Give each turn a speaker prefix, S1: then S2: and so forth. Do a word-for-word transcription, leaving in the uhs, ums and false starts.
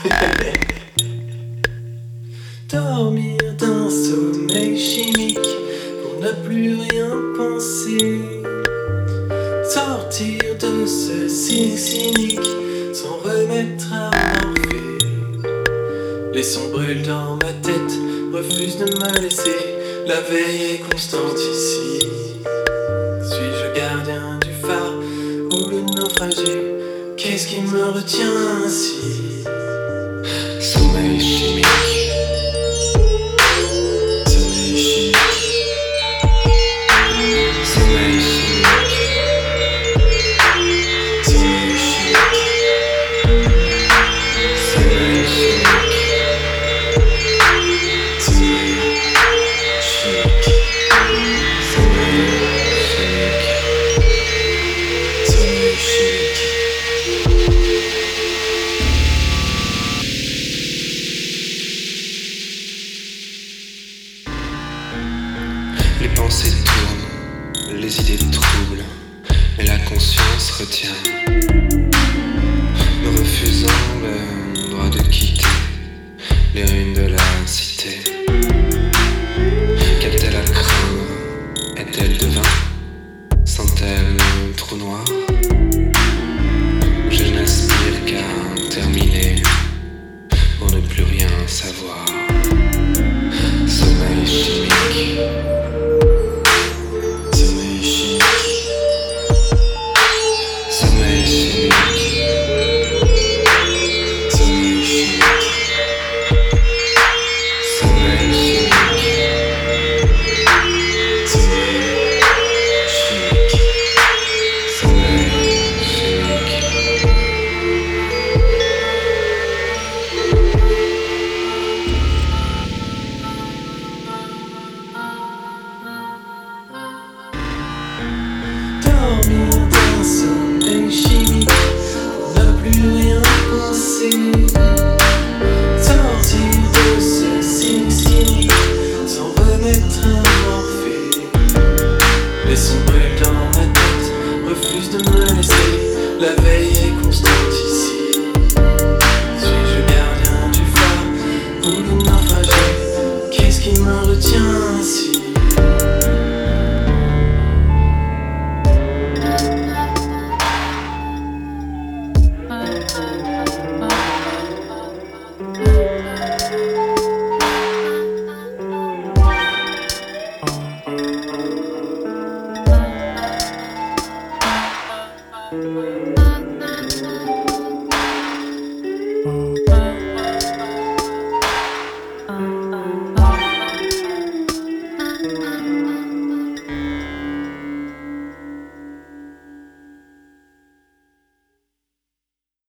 S1: Dormir d'un sommeil chimique pour ne plus rien penser. Sortir de ce cycle cynique sans remettre à morphée. Les sons brûlent dans ma tête, refusent de me laisser. La veille est constante ici. Suis-je gardien du phare ou le naufragé? Qu'est-ce qui me retient ainsi?
S2: Sommeil chimique. Sommeil chimique. Sommeil chimique. Sommeil chimique. Sommeil chimique. Sommeil chimique. Sommeil chimique. Sommeil chimique. Les pensées tournent, les idées troublent, mais la conscience retient, me refusant le droit de quitter les ruines de la cité. Qu'a-t-elle à craindre? Est-elle de vin? Sent-elle un trou noir? Je n'aspire qu'à terminer pour ne plus rien savoir. Sommeil chimique. Sommeil chimique. Sommeil chimique. Sommeil chimique. Sommeil chimique. Sommeil chimique. Sommeil chimique.
S1: Dormir d'un sommeil chimique pour ne plus rien penser. Sortir de ce cycle cynique sans remettre à morphée. Les sons brûlent dans ma tête, refusent de me laisser. La veille est constante ici. Suis-je gardien du phare ou le naufragé? Qu'est-ce qui me retient ainsi?